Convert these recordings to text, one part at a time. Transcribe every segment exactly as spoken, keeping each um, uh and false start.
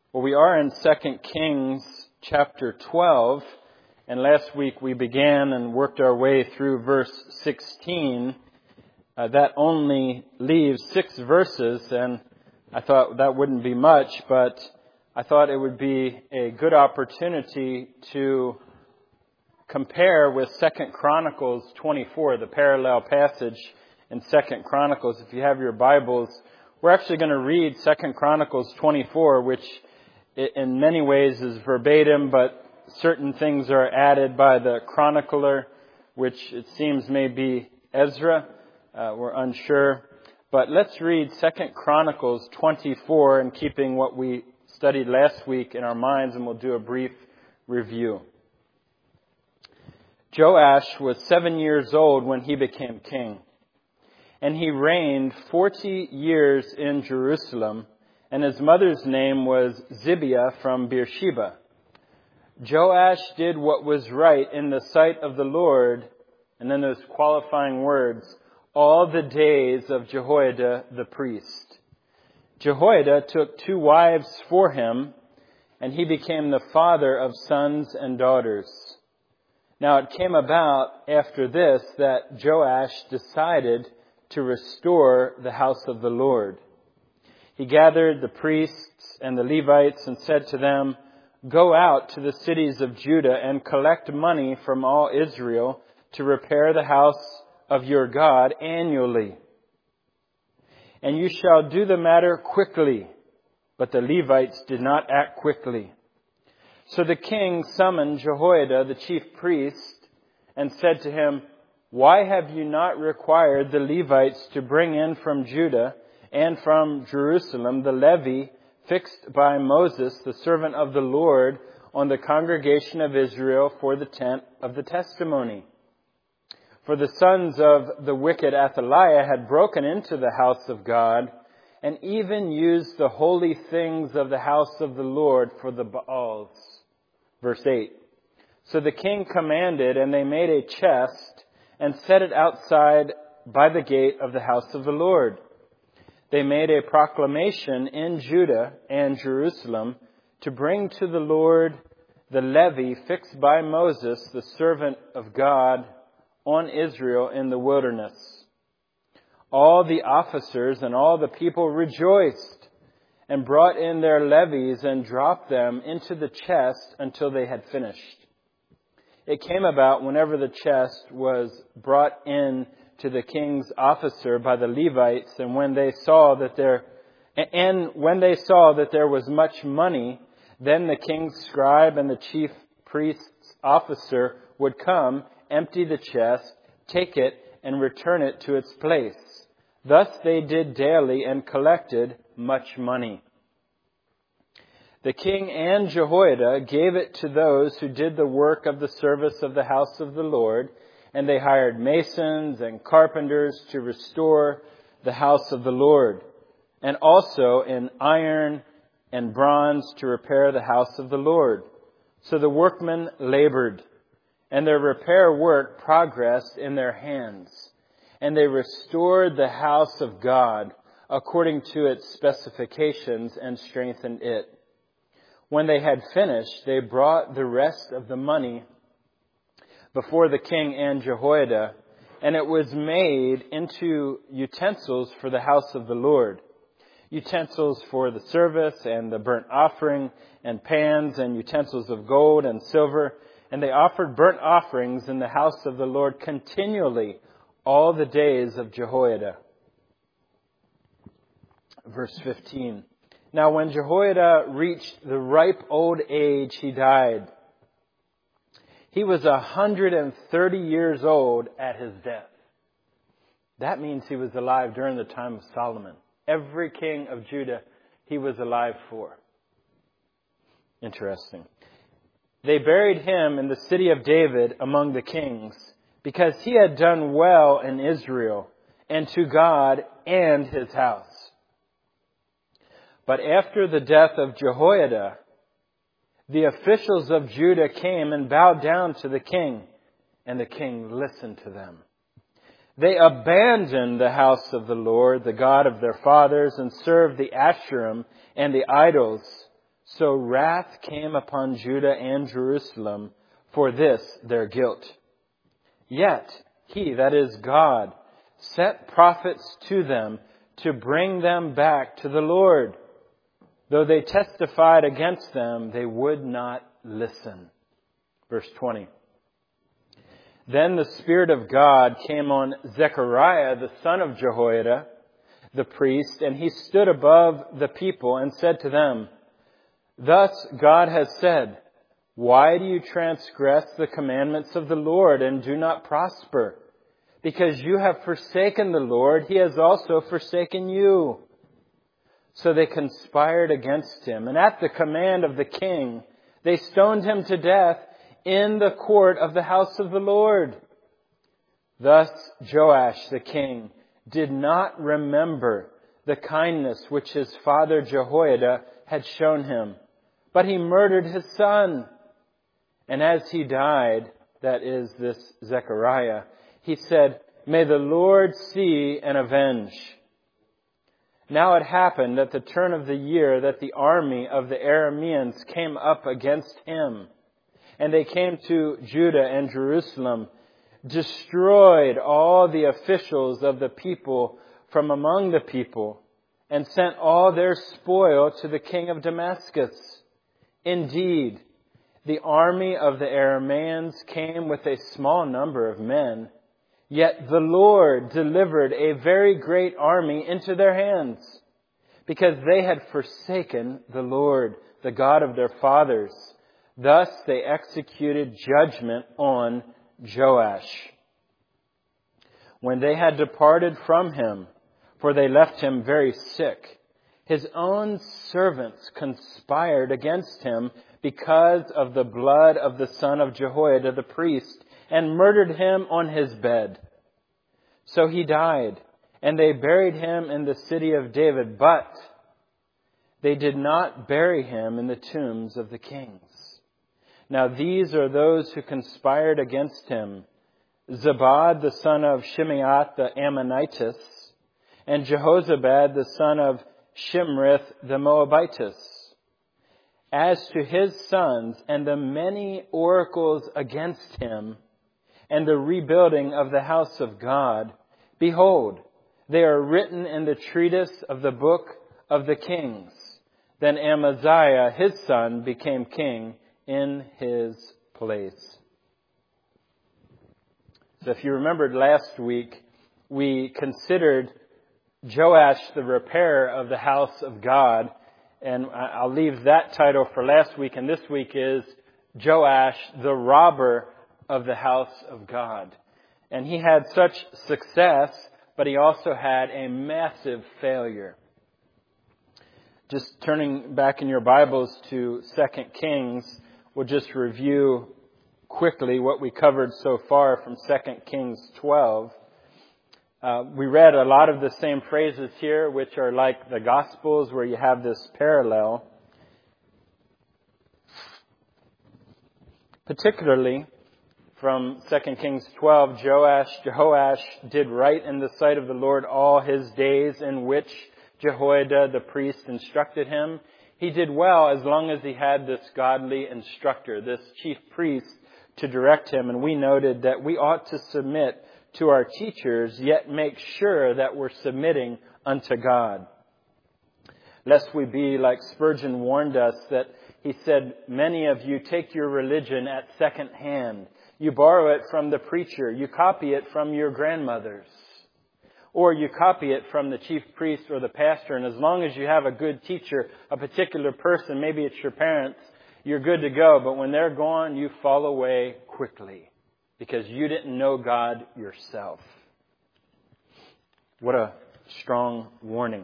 Well, we are in Second Kings chapter twelve, and last week we began and worked our way through verse sixteen. Uh, that only leaves six verses, and I thought that wouldn't be much, but I thought it would be a good opportunity to compare with Second Chronicles twenty-four, the parallel passage in Second Chronicles. If you have your Bibles, we're actually going to read Second Chronicles twenty-four, which in many ways is verbatim, but certain things are added by the chronicler, which it seems may be Ezra. Uh, we're unsure. But let's read Second Chronicles twenty-four in keeping what we studied last week in our minds, and we'll do a brief review. Joash was seven years old when he became king, and he reigned forty years in Jerusalem, and his mother's name was Zibiah from Beersheba. Joash did what was right in the sight of the Lord, and then those qualifying words, all the days of Jehoiada the priest. Jehoiada took two wives for him, and he became the father of sons and daughters. Now it came about after this that Joash decided to restore the house of the Lord. He gathered the priests and the Levites and said to them, "Go out to the cities of Judah and collect money from all Israel to repair the house of your God annually. And you shall do the matter quickly." But the Levites did not act quickly. So the king summoned Jehoiada, the chief priest, and said to him, "Why have you not required the Levites to bring in from Judah and from Jerusalem the levy fixed by Moses, the servant of the Lord, on the congregation of Israel for the tent of the testimony? For the sons of the wicked Athaliah had broken into the house of God and even used the holy things of the house of the Lord for the Baals." Verse eight. So the king commanded, and they made a chest and set it outside by the gate of the house of the Lord. They made a proclamation in Judah and Jerusalem to bring to the Lord the levy fixed by Moses, the servant of God, on Israel in the wilderness. All the officers and all the people rejoiced and brought in their levies and dropped them into the chest until they had finished. It came about whenever the chest was brought in to the king's officer by the Levites, and when they saw that there, and when they saw that there was much money, then the king's scribe and the chief priest's officer would come, empty the chest, take it, and return it to its place. Thus they did daily and collected much money. The king and Jehoiada gave it to those who did the work of the service of the house of the Lord, and they hired masons and carpenters to restore the house of the Lord, and also in iron and bronze to repair the house of the Lord. So the workmen labored, and their repair work progressed in their hands, and they restored the house of God according to its specifications and strengthened it. When they had finished, they brought the rest of the money before the king and Jehoiada, and it was made into utensils for the house of the Lord, utensils for the service and the burnt offering, and pans and utensils of gold and silver. And they offered burnt offerings in the house of the Lord continually all the days of Jehoiada. Verse fifteen. Now when Jehoiada reached the ripe old age, he died. He was one hundred thirty years old at his death. That means he was alive during the time of Solomon. Every king of Judah he was alive for. Interesting. They buried him in the city of David among the kings, because he had done well in Israel and to God and his house. But after the death of Jehoiada, the officials of Judah came and bowed down to the king, and the king listened to them. They abandoned the house of the Lord, the God of their fathers, and served the Asherim and the idols. So wrath came upon Judah and Jerusalem for this their guilt. Yet He, that is God, sent prophets to them to bring them back to the Lord. Though they testified against them, they would not listen. Verse twenty. Then the Spirit of God came on Zechariah, the son of Jehoiada, the priest, and he stood above the people and said to them, Thus God has said, Why do you transgress the commandments of the Lord and do not prosper? Because you have forsaken the Lord, He has also forsaken you. So they conspired against him, and at the command of the king, they stoned him to death in the court of the house of the Lord. Thus Joash the king did not remember the kindness which his father Jehoiada had shown him, but he murdered his son. And as he died, that is this Zechariah, he said, May the Lord see and avenge. Now it happened at the turn of the year that the army of the Arameans came up against him. And they came to Judah and Jerusalem, destroyed all the officials of the people from among the people, and sent all their spoil to the king of Damascus. Indeed, the army of the Arameans came with a small number of men, yet the Lord delivered a very great army into their hands, because they had forsaken the Lord, the God of their fathers. Thus they executed judgment on Joash. When they had departed from him, for they left him very sick, his own servants conspired against him because of the blood of the son of Jehoiada the priest, and murdered him on his bed. So he died, and they buried him in the city of David, but they did not bury him in the tombs of the kings. Now these are those who conspired against him: Zabad the son of Shimeath the Ammonitess, and Jehozabad the son of Shimrith the Moabitess. As to his sons and the many oracles against him, and the rebuilding of the house of God, behold, they are written in the treatise of the book of the kings. Then Amaziah, his son, became king in his place. So if you remembered last week, we considered Joash the repairer of the house of God. And I'll leave that title for last week. And this week is Joash the robber of the house of God. And he had such success, but he also had a massive failure. Just turning back in your Bibles to Second Kings, we'll just review quickly what we covered so far from Second Kings twelve. Uh, we read a lot of the same phrases here, which are like the Gospels, where you have this parallel. Particularly from Second Kings twelve, Joash, Jehoash did right in the sight of the Lord all his days in which Jehoiada the priest instructed him. He did well as long as he had this godly instructor, this chief priest, to direct him. And we noted that we ought to submit to our teachers, yet make sure that we're submitting unto God. Lest we be like Spurgeon warned us, that he said, many of you take your religion at second hand. You borrow it from the preacher. You copy it from your grandmothers. Or you copy it from the chief priest or the pastor. And as long as you have a good teacher, a particular person, maybe it's your parents, you're good to go. But when they're gone, you fall away quickly because you didn't know God yourself. What a strong warning.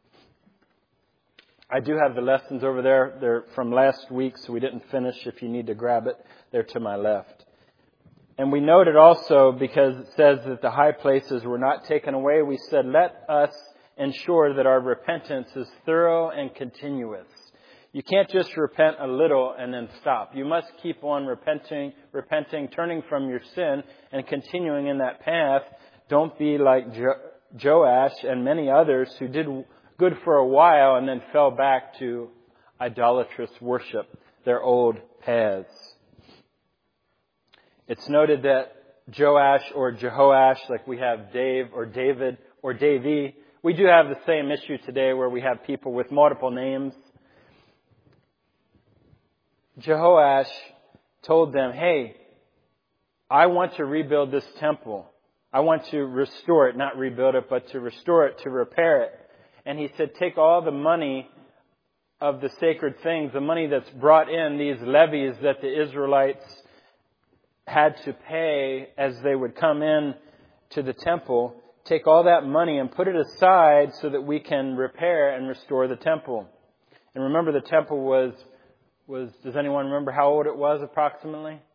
I do have the lessons over there. They're from last week, so we didn't finish. If you need to grab it, they're to my left. And we noted also, because it says that the high places were not taken away, we said, let us ensure that our repentance is thorough and continuous. You can't just repent a little and then stop. You must keep on repenting, repenting, turning from your sin and continuing in that path. Don't be like jo- Joash and many others who did good for a while and then fell back to idolatrous worship, their old paths. It's noted that Joash or Jehoash, like we have Dave or David or Davy, we do have the same issue today where we have people with multiple names. Jehoash told them, hey, I want to rebuild this temple. I want to restore it, not rebuild it, but to restore it, to repair it. And he said, take all the money of the sacred things, the money that's brought in, these levies that the Israelites had to pay as they would come in to the temple, take all that money and put it aside so that we can repair and restore the temple. And remember, the temple was, was does anyone remember how old it was approximately? one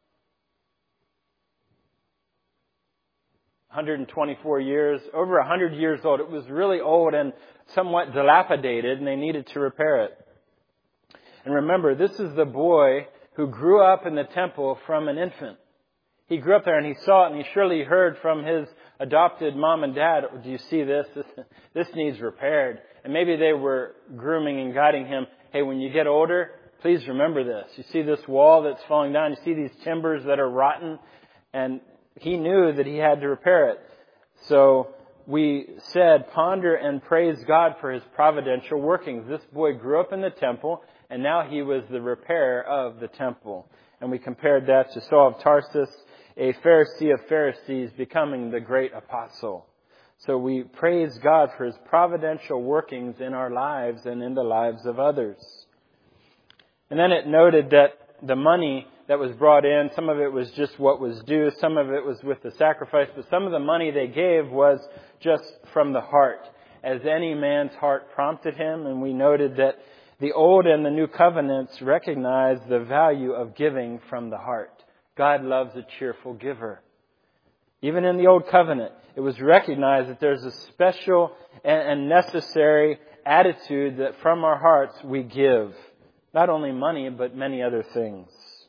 hundred twenty-four years, over one hundred years old. It was really old and somewhat dilapidated, and they needed to repair it. And remember, this is the boy who grew up in the temple from an infant. He grew up there and he saw it, and he surely heard from his adopted mom and dad, do you see this? This, this needs repaired. And maybe they were grooming and guiding him. Hey, when you get older, please remember this. You see this wall that's falling down. You see these timbers that are rotten. And he knew that he had to repair it. So we said, ponder and praise God for His providential workings. This boy grew up in the temple, and now he was the repairer of the temple. And we compared that to Saul of Tarsus, a Pharisee of Pharisees, becoming the great apostle. So we praise God for His providential workings in our lives and in the lives of others. And then it noted that the money that was brought in, some of it was just what was due, some of it was with the sacrifice, but some of the money they gave was just from the heart, as any man's heart prompted him. And we noted that the Old and the New Covenants recognize the value of giving from the heart. God loves a cheerful giver. Even in the Old Covenant, it was recognized that there's a special and necessary attitude that from our hearts we give. Not only money, but many other things.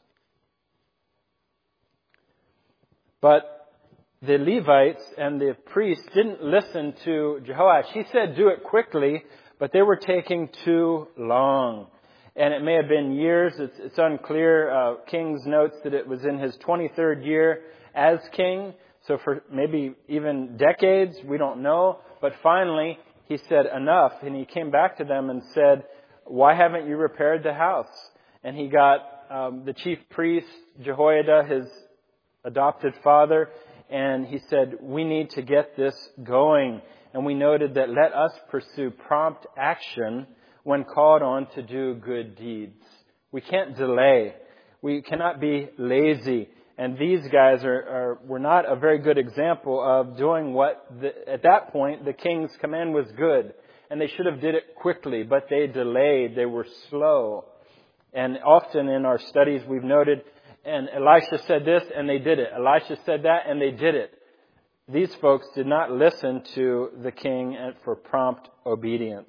But the Levites and the priests didn't listen to Jehoash. He said, do it quickly, but they were taking too long. And it may have been years. It's, it's unclear. Uh, King's notes that it was in his twenty-third year as king. So for maybe even decades, we don't know. But finally, he said enough. And he came back to them and said, why haven't you repaired the house? And he got um, the chief priest, Jehoiada, his adopted father, and he said, we need to get this going. And we noted that let us pursue prompt action when called on to do good deeds. We can't delay. We cannot be lazy. And these guys are, are were not a very good example of doing what, the, at that point, the king's command was good. And they should have did it quickly, but they delayed. They were slow. And often in our studies we've noted, and Elisha said this, and they did it. Elisha said that, and they did it. These folks did not listen to the king for prompt obedience.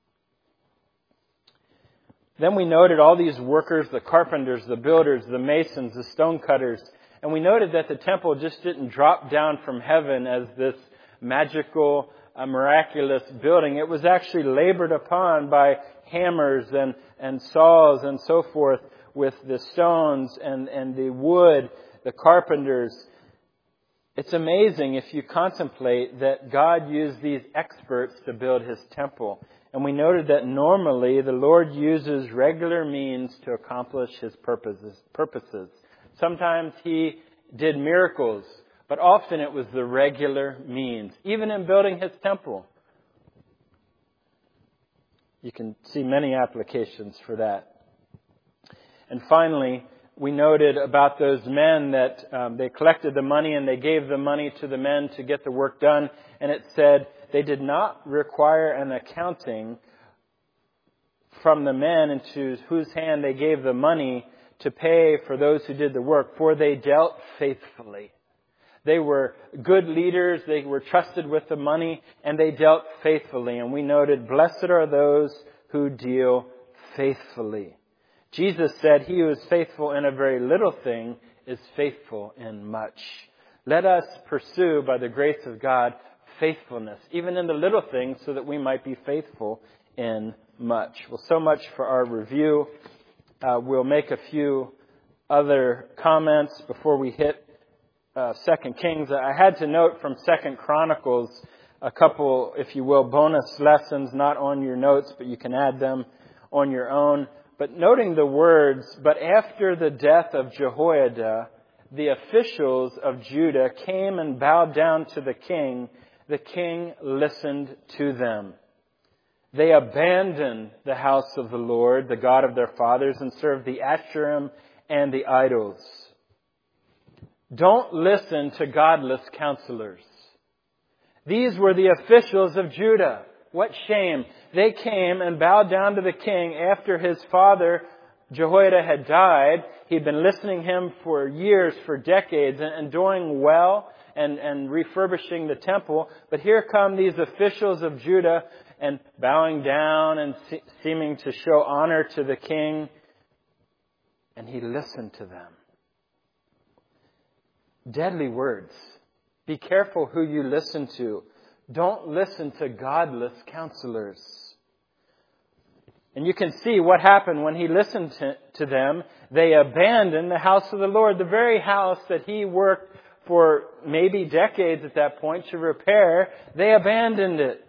Then we noted all these workers, the carpenters, the builders, the masons, the stonecutters. And we noted that the temple just didn't drop down from heaven as this magical, uh, miraculous building. It was actually labored upon by hammers and, and saws and so forth with the stones and, and the wood, the carpenters. It's amazing if you contemplate that God used these experts to build His temple. And we noted that normally the Lord uses regular means to accomplish His purposes. purposes. Sometimes He did miracles, but often it was the regular means. Even in building His temple, you can see many applications for that. And finally, we noted about those men that um, they collected the money and they gave the money to the men to get the work done. And it said they did not require an accounting from the men into whose hand they gave the money to pay for those who did the work, for they dealt faithfully. They were good leaders, they were trusted with the money, and they dealt faithfully. And we noted, blessed are those who deal faithfully. Jesus said, he who is faithful in a very little thing is faithful in much. Let us pursue, by the grace of God, faithfulness, even in the little things, so that we might be faithful in much. Well, so much for our review. Uh, we'll make a few other comments before we hit uh, Second Kings. I had to note from Second Chronicles a couple, if you will, bonus lessons, not on your notes, but you can add them on your own. But noting the words, but after the death of Jehoiada, the officials of Judah came and bowed down to the king. The king listened to them. They abandoned the house of the Lord, the God of their fathers, and served the Asherim and the idols. Don't listen to godless counselors. These were the officials of Judah. What shame. They came and bowed down to the king after his father Jehoiada had died. He'd been listening to him for years, for decades, and, and doing well and, and refurbishing the temple. But here come these officials of Judah and bowing down and se- seeming to show honor to the king. And he listened to them. Deadly words. Be careful who you listen to. Don't listen to godless counselors. And you can see what happened when he listened to, to them. They abandoned the house of the Lord, the very house that he worked for maybe decades at that point to repair. They abandoned it.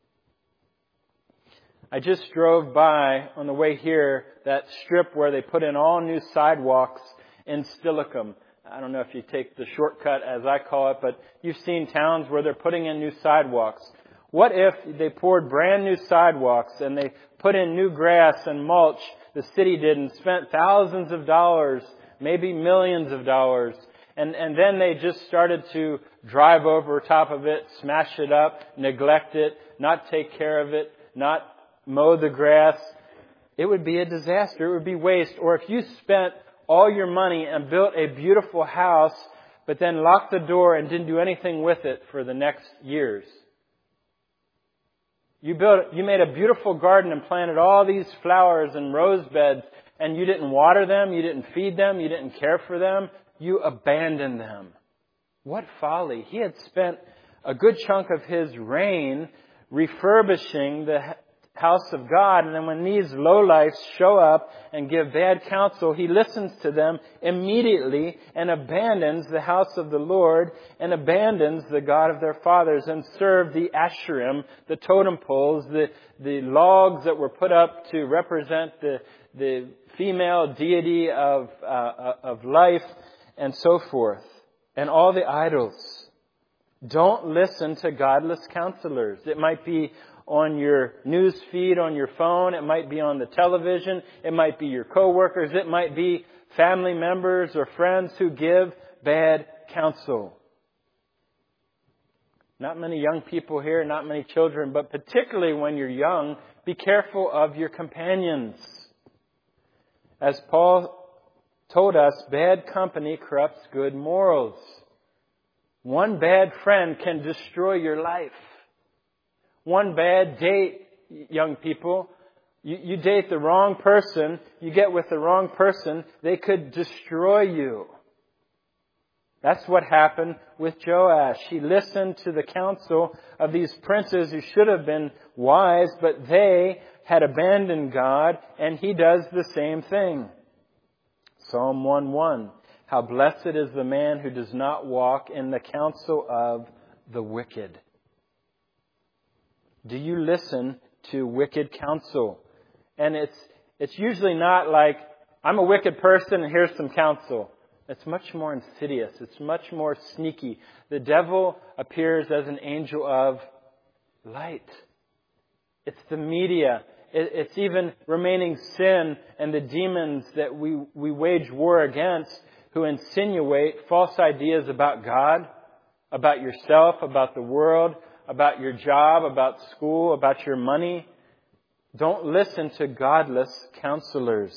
I just drove by on the way here that strip where they put in all new sidewalks in Steilacoom. I don't know if you take the shortcut, as I call it, but you've seen towns where they're putting in new sidewalks. What if they poured brand new sidewalks and they put in new grass and mulch, the city did, and spent thousands of dollars, maybe millions of dollars, and, and then they just started to drive over top of it, smash it up, neglect it, not take care of it, not mow the grass? It would be a disaster. It would be waste. Or if you spent all your money and built a beautiful house, but then locked the door and didn't do anything with it for the next years. You built, you made a beautiful garden and planted all these flowers and rose beds, and you didn't water them, you didn't feed them, you didn't care for them. You abandoned them. What folly. He had spent a good chunk of his reign refurbishing the house of God, and then when these lowlifes show up and give bad counsel, he listens to them immediately and abandons the house of the Lord and abandons the God of their fathers and served the Asherim, the totem poles, the, the logs that were put up to represent the, the female deity of, uh, of life, and so forth, and all the idols. Don't listen to godless counselors. It might be on your news feed on your phone. It might be on the television. It might be your coworkers. It might be family members or friends who give bad counsel. Not many young people here, not many children, but particularly when you're young, be careful of your companions. As Paul told us, bad company corrupts good morals. One bad friend can destroy your life. One bad date, young people, you, you date the wrong person, you get with the wrong person, they could destroy you. That's what happened with Joash. He listened to the counsel of these princes who should have been wise, but they had abandoned God, and he does the same thing. Psalm one one. How blessed is the man who does not walk in the counsel of the wicked. Do you listen to wicked counsel? And it's it's usually not like, I'm a wicked person and here's some counsel. It's much more insidious. It's much more sneaky. The devil appears as an angel of light. It's the media. It's even remaining sin and the demons that we, we wage war against, who insinuate false ideas about God, about yourself, about the world, about your job, about school, about your money. Don't listen to godless counselors.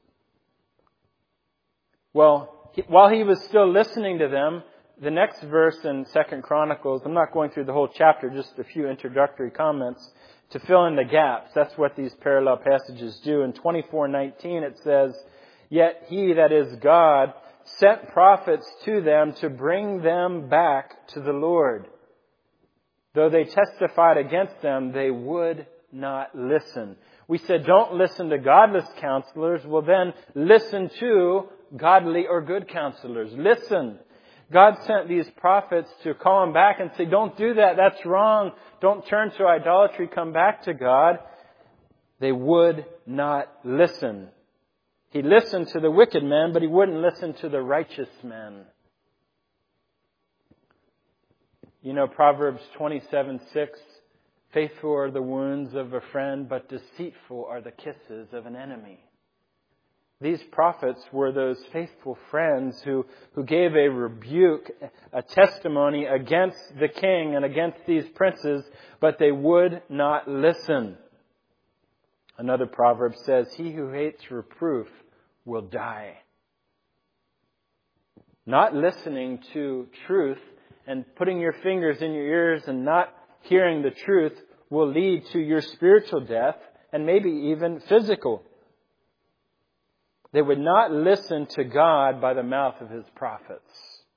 Well, he, while he was still listening to them, the next verse in Second Chronicles, I'm not going through the whole chapter, just a few introductory comments to fill in the gaps. That's what these parallel passages do. In twenty-four nineteen it says, "Yet he, that is God, sent prophets to them to bring them back to the Lord. Though they testified against them, they would not listen." We said, don't listen to godless counselors. Well, then listen to godly or good counselors. Listen. God sent these prophets to call them back and say, don't do that. That's wrong. Don't turn to idolatry. Come back to God. They would not listen. He listened to the wicked men, but he wouldn't listen to the righteous men. You know, Proverbs twenty-seven six, faithful are the wounds of a friend, but deceitful are the kisses of an enemy. These prophets were those faithful friends who, who gave a rebuke, a testimony against the king and against these princes, but they would not listen. Another proverb says, he who hates reproof will die. Not listening to truth and putting your fingers in your ears and not hearing the truth will lead to your spiritual death and maybe even physical. They would not listen to God by the mouth of His prophets.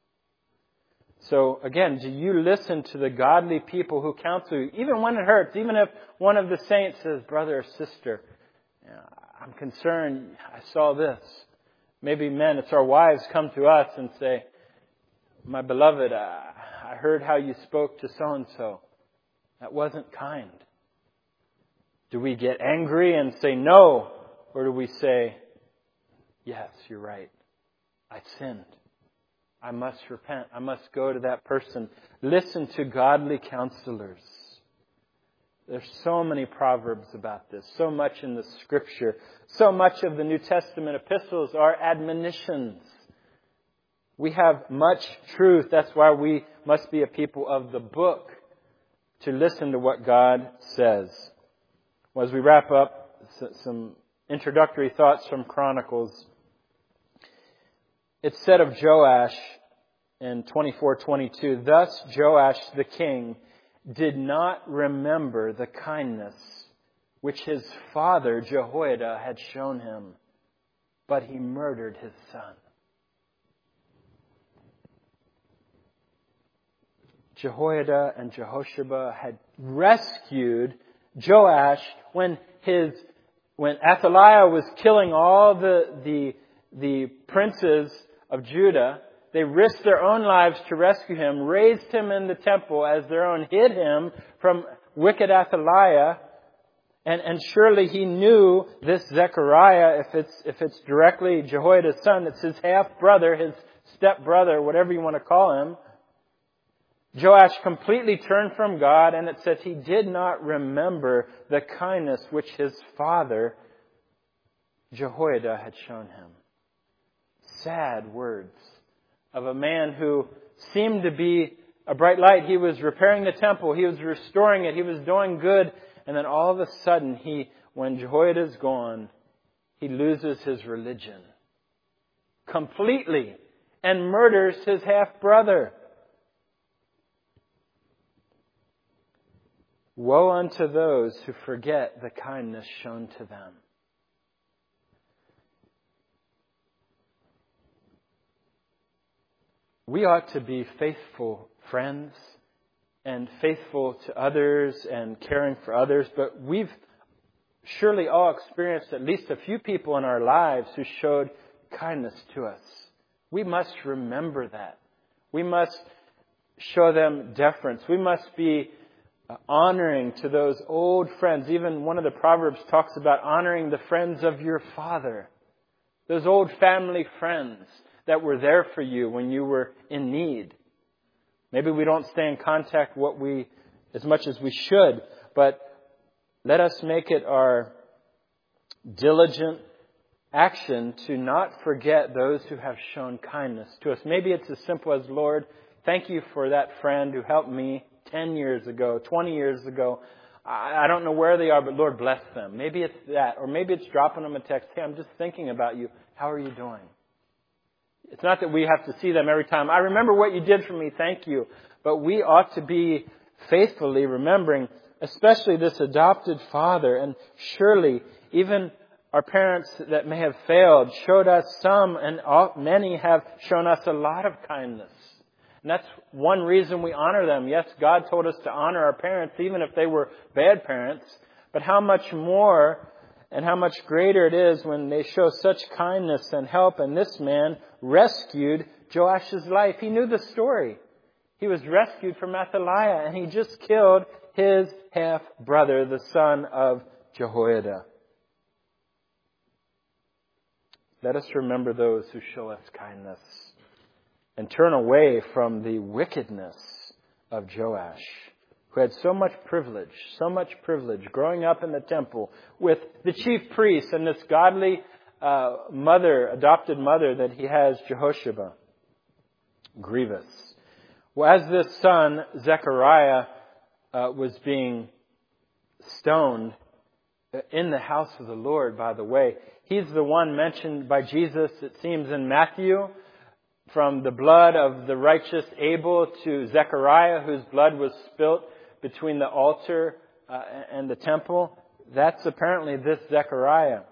So again, do you listen to the godly people who counsel you, even when it hurts, even if one of the saints says, brother or sister, I'm concerned, I saw this. Maybe men, it's our wives, come to us and say, my beloved, uh, I heard how you spoke to so-and-so. That wasn't kind. Do we get angry and say no? Or do we say, yes, you're right. I sinned. I must repent. I must go to that person. Listen to godly counselors. There's so many proverbs about this. So much in the Scripture. So much of the New Testament epistles are admonitions. We have much truth. That's why we must be a people of the book to listen to what God says. Well, as we wrap up, some introductory thoughts from Chronicles. It's said of Joash in twenty-four twenty-two, thus Joash the king did not remember the kindness which his father Jehoiada had shown him, but he murdered his son. Jehoiada and Jehoshaphat had rescued Joash when his when Athaliah was killing all the the the princes of Judah. They risked their own lives to rescue him, raised him in the temple as their own, hid him from wicked Athaliah. And, and surely he knew this Zechariah, if it's, if it's directly Jehoiada's son, it's his half-brother, his step-brother, whatever you want to call him. Joash completely turned from God, and it says he did not remember the kindness which his father Jehoiada had shown him. Sad words of a man who seemed to be a bright light. He was repairing the temple. He was restoring it. He was doing good. And then all of a sudden, he, when Jehoiada is gone, he loses his religion completely and murders his half-brother. Woe unto those who forget the kindness shown to them. We ought to be faithful friends and faithful to others and caring for others, but we've surely all experienced at least a few people in our lives who showed kindness to us. We must remember that. We must show them deference. We must be honoring to those old friends. Even one of the Proverbs talks about honoring the friends of your father. Those old family friends that were there for you when you were in need. Maybe we don't stay in contact what we as much as we should, but let us make it our diligent action to not forget those who have shown kindness to us. Maybe it's as simple as, Lord, thank you for that friend who helped me ten years ago, twenty years ago. I don't know where they are, but Lord, bless them. Maybe it's that. Or maybe it's dropping them a text. Hey, I'm just thinking about you. How are you doing? It's not that we have to see them every time. I remember what you did for me. Thank you. But we ought to be faithfully remembering, especially this adopted father. And surely even our parents that may have failed showed us some, and many have shown us a lot of kindness. And that's one reason we honor them. Yes, God told us to honor our parents, even if they were bad parents. But how much more And how much greater it is when they show such kindness and help. And this man rescued Joash's life. He knew the story. He was rescued from Athaliah, and he just killed his half-brother, the son of Jehoiada. Let us remember those who show us kindness and turn away from the wickedness of Joash, who had so much privilege, so much privilege growing up in the temple with the chief priest and this godly uh, mother, adopted mother that he has, Jehosheba. Grievous. Well, as this son, Zechariah, uh, was being stoned in the house of the Lord, by the way, he's the one mentioned by Jesus, it seems, in Matthew, from the blood of the righteous Abel to Zechariah, whose blood was spilt between the altar uh, and the temple. That's apparently this Zechariah.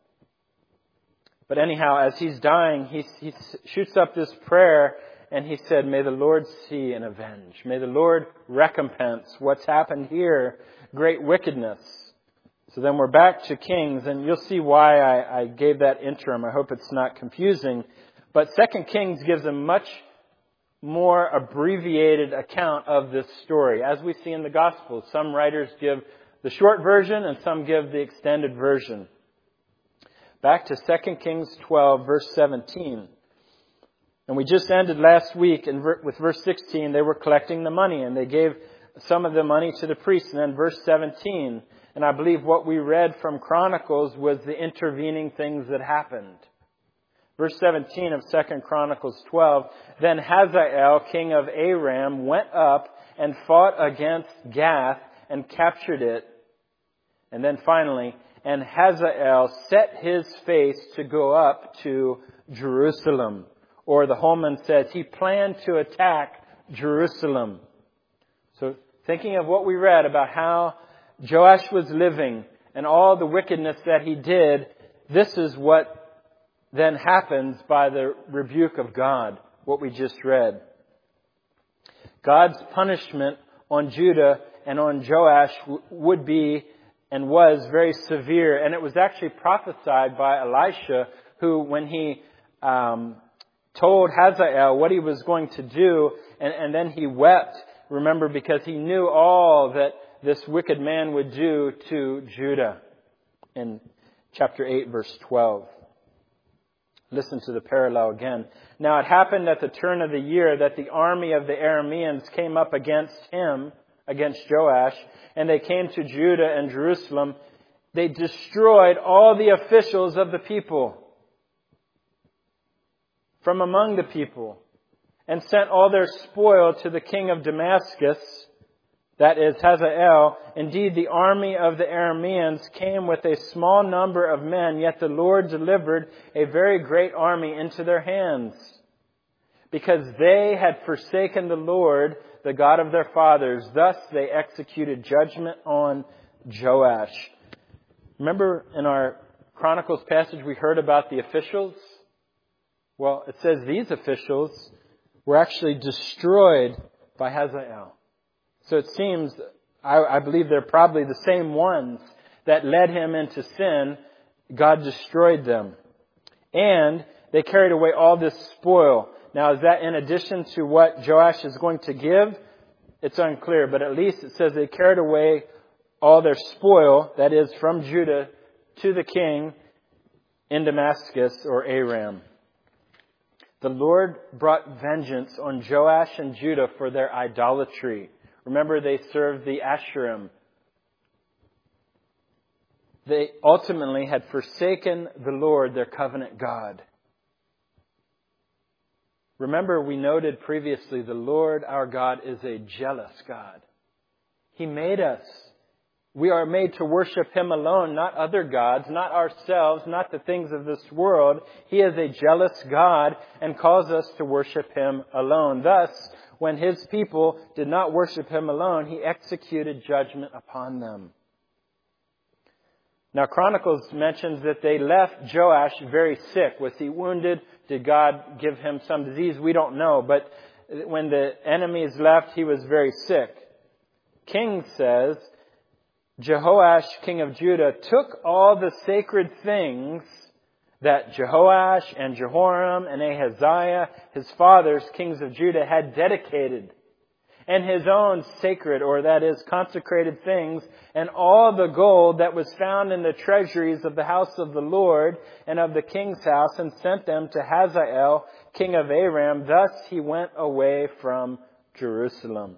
But anyhow, as he's dying, he, he shoots up this prayer, and he said, "May the Lord see and avenge. May the Lord recompense what's happened here, great wickedness." So then we're back to Kings, and you'll see why I, I gave that interim. I hope it's not confusing. But Second Kings gives a much more abbreviated account of this story, as we see in the Gospels. Some writers give the short version, and some give the extended version. Back to Second Kings twelve, verse seventeen. And we just ended last week in, with verse sixteen. They were collecting the money, and they gave some of the money to the priests. And then verse seventeen, and I believe what we read from Chronicles was the intervening things that happened. Verse seventeen of Second Chronicles twelve, "Then Hazael, king of Aram, went up and fought against Gath and captured it." And then finally, "And Hazael set his face to go up to Jerusalem." Or the Holman says, he planned to attack Jerusalem. So thinking of what we read about how Joash was living and all the wickedness that he did, this is what then happens by the rebuke of God, what we just read. God's punishment on Judah and on Joash would be and was very severe. And it was actually prophesied by Elisha, who, when he um, told Hazael what he was going to do, and, and then he wept, remember, because he knew all that this wicked man would do to Judah. In chapter eight, verse twelve. Listen to the parallel again. "Now it happened at the turn of the year that the army of the Arameans came up against him," against Joash, "and they came to Judah and Jerusalem. They destroyed all the officials of the people from among the people, and sent all their spoil to the king of Damascus," that is Hazael. "Indeed, the army of the Arameans came with a small number of men, yet the Lord delivered a very great army into their hands, because they had forsaken the Lord, the God of their fathers. Thus they executed judgment on Joash." Remember in our Chronicles passage we heard about the officials? Well, it says these officials were actually destroyed by Hazael. So it seems, I, I believe they're probably the same ones that led him into sin. God destroyed them. And they carried away all this spoil. Now, is that in addition to what Joash is going to give? It's unclear, but at least it says they carried away all their spoil, that is, from Judah to the king in Damascus or Aram. The Lord brought vengeance on Joash and Judah for their idolatry. Remember, they served the Asherim. They ultimately had forsaken the Lord, their covenant God. Remember, we noted previously, the Lord our God is a jealous God. He made us. We are made to worship Him alone, not other gods, not ourselves, not the things of this world. He is a jealous God and calls us to worship Him alone. Thus, when His people did not worship Him alone, He executed judgment upon them. Now, Chronicles mentions that they left Joash very sick. Was he wounded? Did God give him some disease? We don't know. But when the enemies left, he was very sick. King says Jehoash, king of Judah, took all the sacred things that Jehoash and Jehoram and Ahaziah, his fathers, kings of Judah, had dedicated, and his own sacred, or that is consecrated things, and all the gold that was found in the treasuries of the house of the Lord and of the king's house, and sent them to Hazael, king of Aram. Thus he went away from Jerusalem.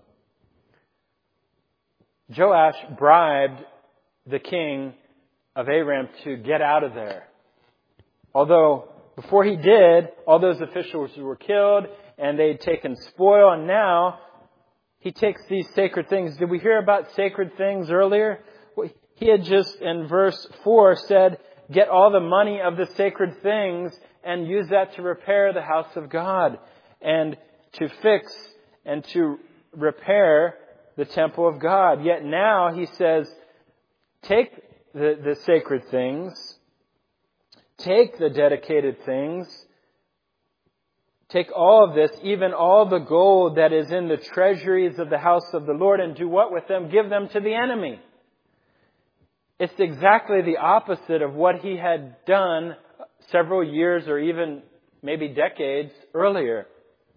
Joash bribed the king of Aram to get out of there. Although before he did, all those officials were killed and they'd taken spoil, and now he takes these sacred things. Did we hear about sacred things earlier? He had just in verse four said, get all the money of the sacred things and use that to repair the house of God and to fix and to repair the temple of God. Yet now he says, take the, the sacred things, take the dedicated things, take all of this, even all the gold that is in the treasuries of the house of the Lord, and do what with them? Give them to the enemy. It's exactly the opposite of what he had done several years or even maybe decades earlier.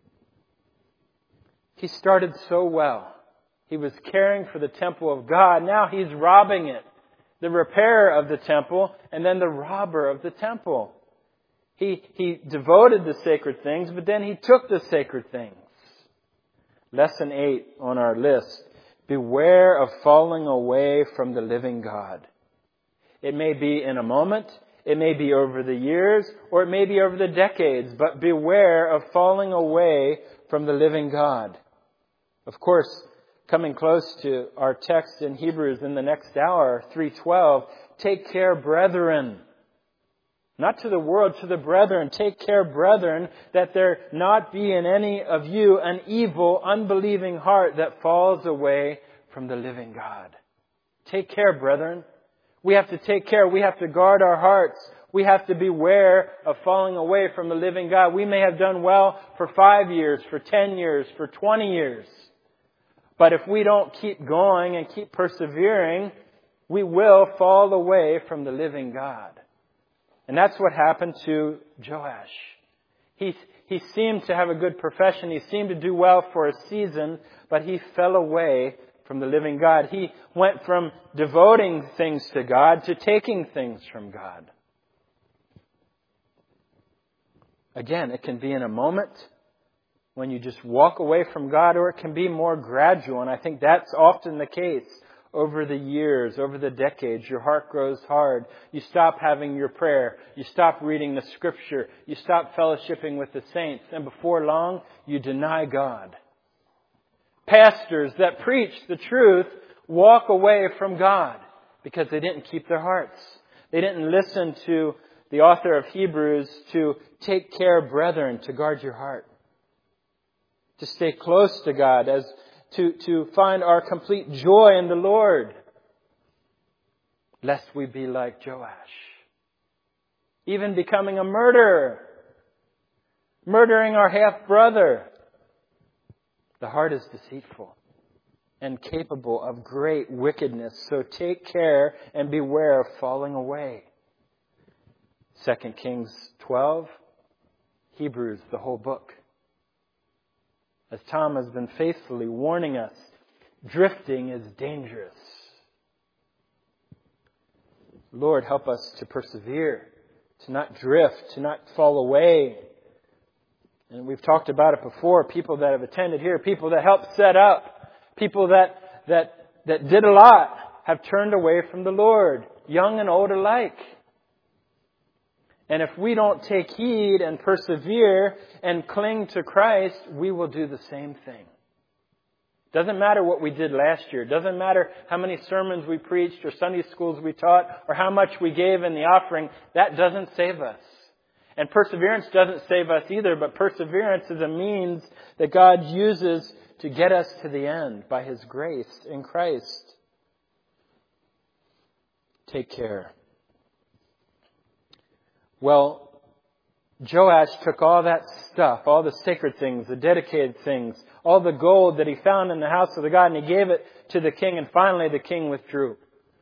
He started so well. He was caring for the temple of God. Now he's robbing it. The repairer of the temple and then the robber of the temple. He, he devoted the sacred things, but then he took the sacred things. Lesson eight on our list. Beware of falling away from the living God. It may be in a moment, it may be over the years, or it may be over the decades, but beware of falling away from the living God. Of course, coming close to our text in Hebrews in the next hour, three twelve, take care, brethren. Not to the world, to the brethren. Take care, brethren, that there not be in any of you an evil, unbelieving heart that falls away from the living God. Take care, brethren. We have to take care. We have to guard our hearts. We have to beware of falling away from the living God. We may have done well for five years, for ten years, for twenty years. But if we don't keep going and keep persevering, we will fall away from the living God. And that's what happened to Joash. He, he seemed to have a good profession. He seemed to do well for a season, but he fell away from the living God. He went from devoting things to God to taking things from God. Again, it can be in a moment when you just walk away from God, or it can be more gradual. And I think that's often the case. Over the years, over the decades, your heart grows hard. You stop having your prayer. You stop reading the Scripture. You stop fellowshipping with the saints. And before long, you deny God. Pastors that preach the truth walk away from God because they didn't keep their hearts. They didn't listen to the author of Hebrews to take care, brethren, to guard your heart. To stay close to God, as to, to find our complete joy in the Lord. Lest we be like Joash. Even becoming a murderer. Murdering our half-brother. The heart is deceitful and capable of great wickedness. So take care and beware of falling away. Second Kings twelve. Hebrews, the whole book. As Tom has been faithfully warning us, drifting is dangerous. Lord, help us to persevere, to not drift, to not fall away. And we've talked about it before. People that have attended here, people that helped set up, people that that that did a lot have turned away from the Lord, young and old alike. And if we don't take heed and persevere and cling to Christ, we will do the same thing. Doesn't matter what we did last year. Doesn't matter how many sermons we preached or Sunday schools we taught or how much we gave in the offering. That doesn't save us. And perseverance doesn't save us either, but perseverance is a means that God uses to get us to the end by His grace in Christ. Take care. Well, Joash took all that stuff, all the sacred things, the dedicated things, all the gold that he found in the house of the God, and he gave it to the king, and finally the king withdrew.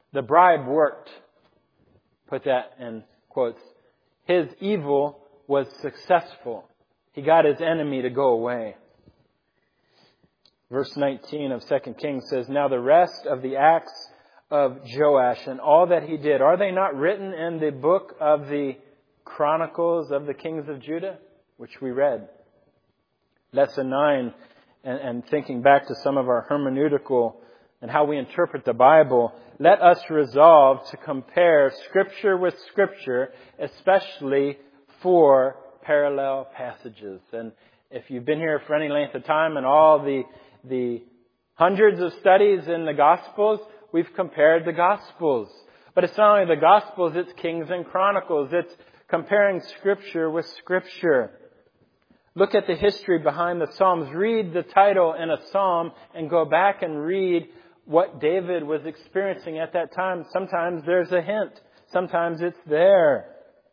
The bribe worked. Put that in quotes. His evil was successful. He got his enemy to go away. Verse nineteen of Second Kings says, "Now the rest of the acts of Joash and all that he did, are they not written in the book of the Chronicles of the Kings of Judah?" Which we read. Lesson nine, and, and thinking back to some of our hermeneutical and how we interpret the Bible, let us resolve to compare Scripture with Scripture, especially for parallel passages. And if you've been here for any length of time and all the the hundreds of studies in the Gospels, we've compared the Gospels. But it's not only the Gospels, it's Kings and Chronicles. It's comparing Scripture with Scripture. Look at the history behind the Psalms. Read the title in a Psalm and go back and read what David was experiencing at that time. Sometimes there's a hint. Sometimes it's there.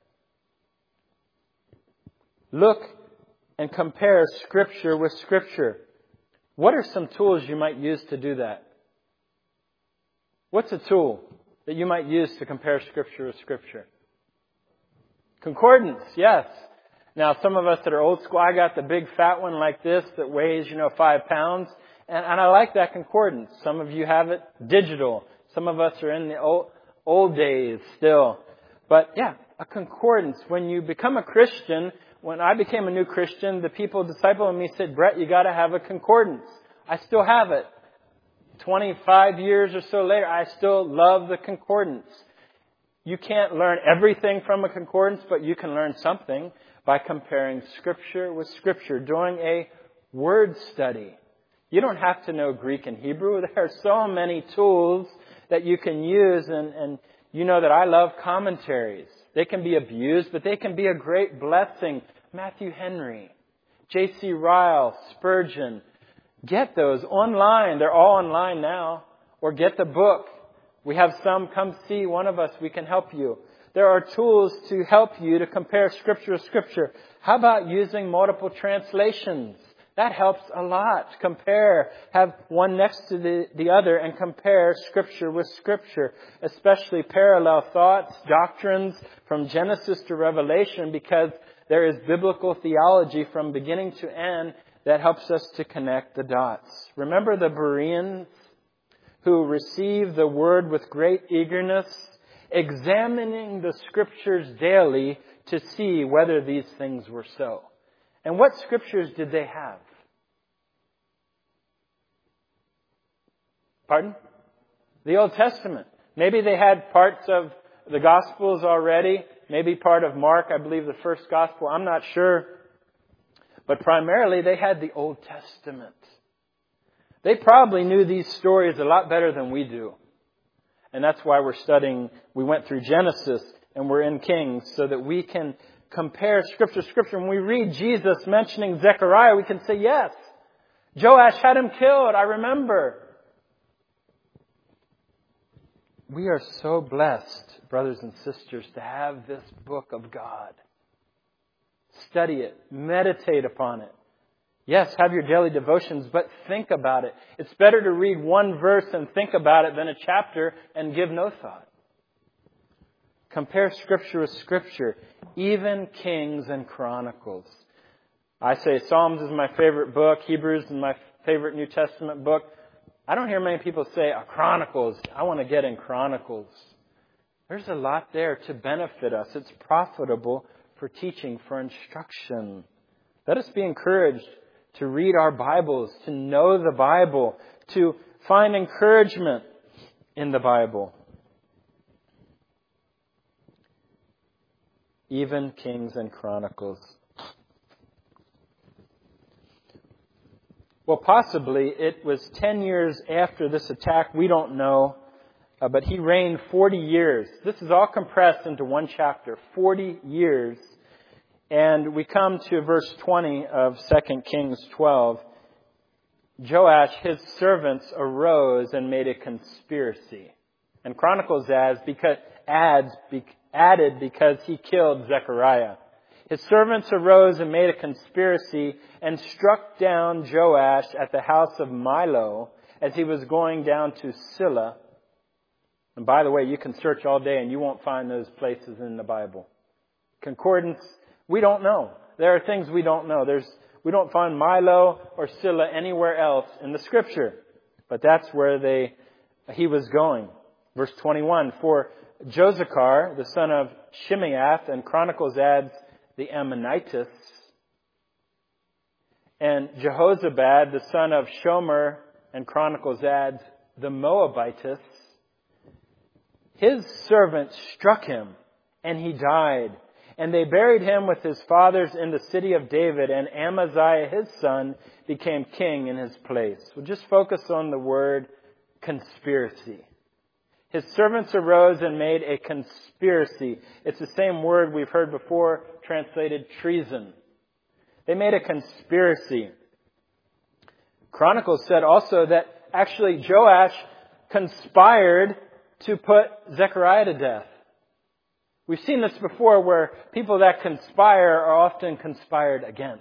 Look and compare Scripture with Scripture. What are some tools you might use to do that? What's a tool that you might use to compare Scripture with Scripture? Concordance, yes. Now, some of us that are old school, I got the big fat one like this that weighs, you know, five pounds. And, and I like that concordance. Some of you have it digital. Some of us are in the old, old days still. But yeah, a concordance. When you become a Christian, when I became a new Christian, the people discipling me said, "Brett, you got to have a concordance." I still have it. twenty-five years or so later, I still love the concordance. You can't learn everything from a concordance, but you can learn something by comparing Scripture with Scripture, doing a word study. You don't have to know Greek and Hebrew. There are so many tools that you can use, and, and you know that I love commentaries. They can be abused, but they can be a great blessing. Matthew Henry, J C Ryle, Spurgeon. Get those online. They're all online now. Or get the book. We have some. Come see one of us. We can help you. There are tools to help you to compare Scripture with Scripture. How about using multiple translations? That helps a lot. Compare. Have one next to the, the other and compare Scripture with Scripture. Especially parallel thoughts, doctrines from Genesis to Revelation, because there is biblical theology from beginning to end that helps us to connect the dots. Remember the Bereans who received the Word with great eagerness, examining the Scriptures daily to see whether these things were so. And what Scriptures did they have? Pardon? The Old Testament. Maybe they had parts of the Gospels already. Maybe part of Mark, I believe the first Gospel. I'm not sure. But primarily they had the Old Testament. They probably knew these stories a lot better than we do. And that's why we're studying, we went through Genesis and we're in Kings so that we can compare Scripture to Scripture. When we read Jesus mentioning Zechariah, we can say, yes, Joash had him killed, I remember. We are so blessed, brothers and sisters, to have this book of God. Study it. Meditate upon it. Yes, have your daily devotions, but think about it. It's better to read one verse and think about it than a chapter and give no thought. Compare Scripture with Scripture, even Kings and Chronicles. I say Psalms is my favorite book. Hebrews is my favorite New Testament book. I don't hear many people say, oh, Chronicles. I want to get in Chronicles. There's a lot there to benefit us. It's profitable for teaching, for instruction. Let us be encouraged to read our Bibles, to know the Bible, to find encouragement in the Bible. Even Kings and Chronicles. Well, possibly it was ten years after this attack. We don't know. Uh, but he reigned forty years. This is all compressed into one chapter. forty years. And we come to verse twenty of Second Kings twelve. Joash, his servants, arose and made a conspiracy. And Chronicles adds because, adds, be, added because he killed Zechariah. His servants arose and made a conspiracy and struck down Joash at the house of Milo as he was going down to Silla. And by the way, you can search all day and you won't find those places in the Bible. Concordance, we don't know. There are things we don't know. There's, we don't find Milo or Scylla anywhere else in the Scripture. But that's where they, he was going. Verse twenty-one, for Josachar, the son of Shimeath, and Chronicles adds the Ammonites, and Jehozabad, the son of Shomer, and Chronicles adds the Moabites, his servant struck him, and he died. And they buried him with his fathers in the city of David, and Amaziah, his son, became king in his place. We'll just focus on the word conspiracy. His servants arose and made a conspiracy. It's the same word we've heard before, translated treason. They made a conspiracy. Chronicles said also that actually Joash conspired to put Zechariah to death. We've seen this before where people that conspire are often conspired against.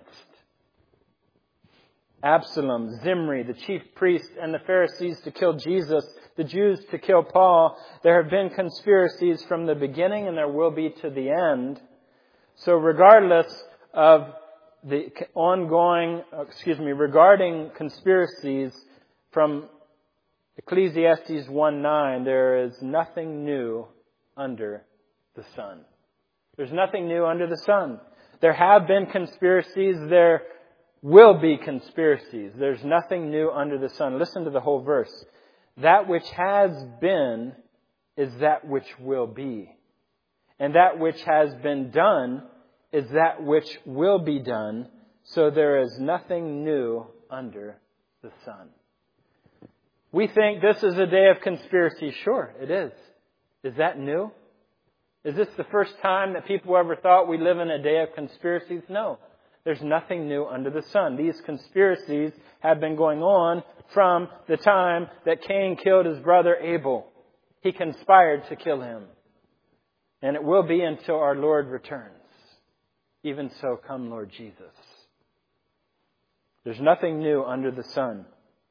Absalom, Zimri, the chief priest, and the Pharisees to kill Jesus, the Jews to kill Paul. There have been conspiracies from the beginning and there will be to the end. So regardless of the ongoing, excuse me, regarding conspiracies from Ecclesiastes one nine, there is nothing new under the sun. There's nothing new under the sun. There have been conspiracies. There will be conspiracies. There's nothing new under the sun. Listen to the whole verse. That which has been is that which will be. And that which has been done is that which will be done. So there is nothing new under the sun. We think this is a day of conspiracy. Sure, it is. Is that new? Is this the first time that people ever thought we live in a day of conspiracies? No. There's nothing new under the sun. These conspiracies have been going on from the time that Cain killed his brother Abel. He conspired to kill him. And it will be until our Lord returns. Even so, come Lord Jesus. There's nothing new under the sun.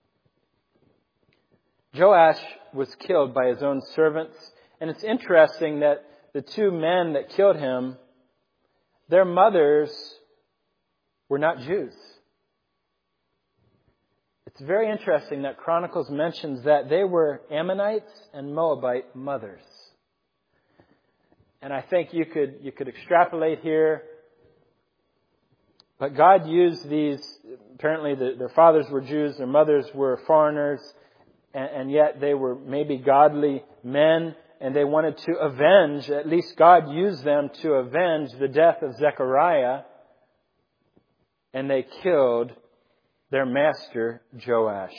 Joash was killed by his own servants. And it's interesting that the two men that killed him, their mothers were not Jews. It's very interesting that Chronicles mentions that they were Ammonites and Moabite mothers. And I think you could you could extrapolate here. But God used these, apparently the, their fathers were Jews, their mothers were foreigners, and, and yet they were maybe godly men. And they wanted to avenge, at least God used them to avenge the death of Zechariah. And they killed their master, Joash.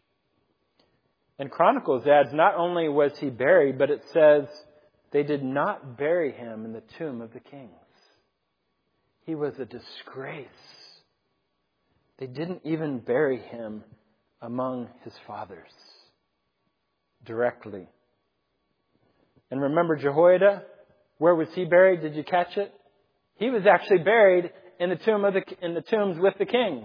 And Chronicles adds, not only was he buried, but it says they did not bury him in the tomb of the kings. He was a disgrace. They didn't even bury him among his fathers directly. And remember Jehoiada? Where was he buried? Did you catch it? He was actually buried in the tomb of the in the tombs with the kings.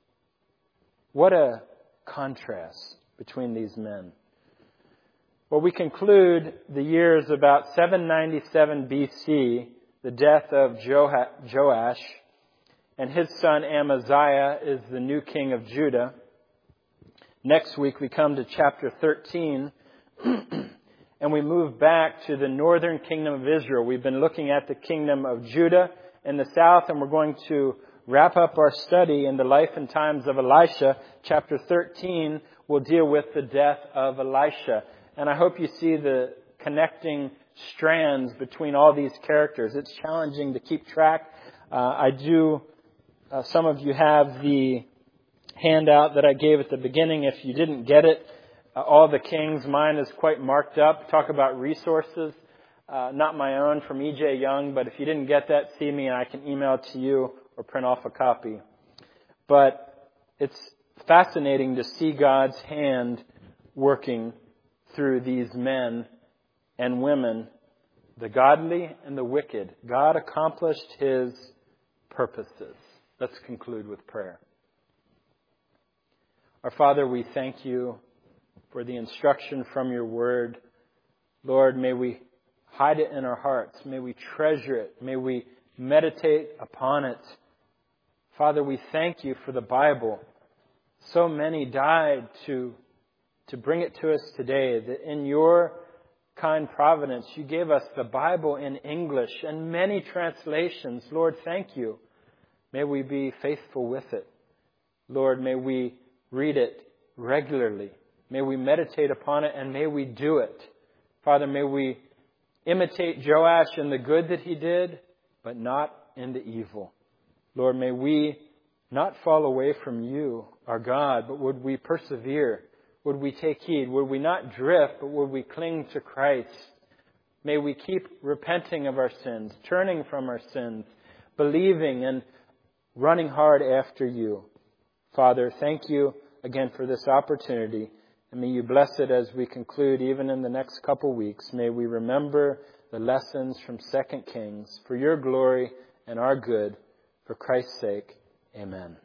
What a contrast between these men. Well, we conclude the years about seven ninety-seven B C, the death of Joash, and his son Amaziah is the new king of Judah. Next week we come to chapter thirteen. And we move back to the northern kingdom of Israel. We've been looking at the kingdom of Judah in the south, and we're going to wrap up our study in the life and times of Elisha. Chapter thirteen will deal with the death of Elisha. And I hope you see the connecting strands between all these characters. It's challenging to keep track. Uh, I do, uh, some of you have the handout that I gave at the beginning. If you didn't get it, Uh, all the kings, mine is quite marked up. Talk about resources, uh, not my own from E J Young, but if you didn't get that, see me and I can email it to you or print off a copy. But it's fascinating to see God's hand working through these men and women, the godly and the wicked. God accomplished His purposes. Let's conclude with prayer. Our Father, we thank you for the instruction from your word Lord, may we hide it in our hearts. May we treasure it. May we meditate upon it. Father, we thank you for the Bible. So many died to, to bring it to us today, that in your kind providence, you gave us the Bible in English and many translations. Lord, thank you. May we be faithful with it. Lord, may we read it regularly. May we meditate upon it and may we do it. Father, may we imitate Joash in the good that he did, but not in the evil. Lord, may we not fall away from you, our God, but would we persevere? Would we take heed? Would we not drift, but would we cling to Christ? May we keep repenting of our sins, turning from our sins, believing and running hard after you. Father, thank you again for this opportunity. And may you bless it as we conclude, even in the next couple weeks. May we remember the lessons from Second Kings for your glory and our good. For Christ's sake, amen.